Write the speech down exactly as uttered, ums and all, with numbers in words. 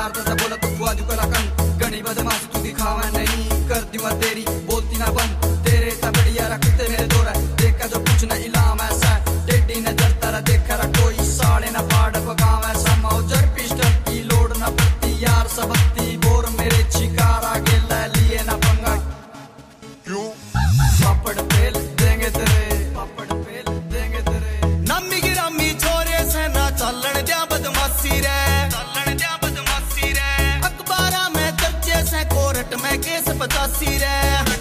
यार तसा बोला तू बुआ दी कोला कन गणी बदमाश तू दिखावा नहीं करती मैं तेरी बोलती ना बंद तेरे ता बढ़िया रखते मेरे दोरा देखा जो कुछ ना इलाम ऐसा टेडी नजर तारा देखा रा कोई साड़े ना पाड़ पकाव ऐसा मौजर पिस्टल की लोड ना पड़ती यार सबती बोर मेरे शिकार आगे ले लिए ना पंगा क्यों पापड़ पेल देंगे तेरे पापड़ पेल देंगे तेरे नमी गिरामी छोरे से ना चलन दिया बदमाशी रे चलन दिया बदमाशी रे अखबारा में चर्चे से कोर्ट में केस पचासी रे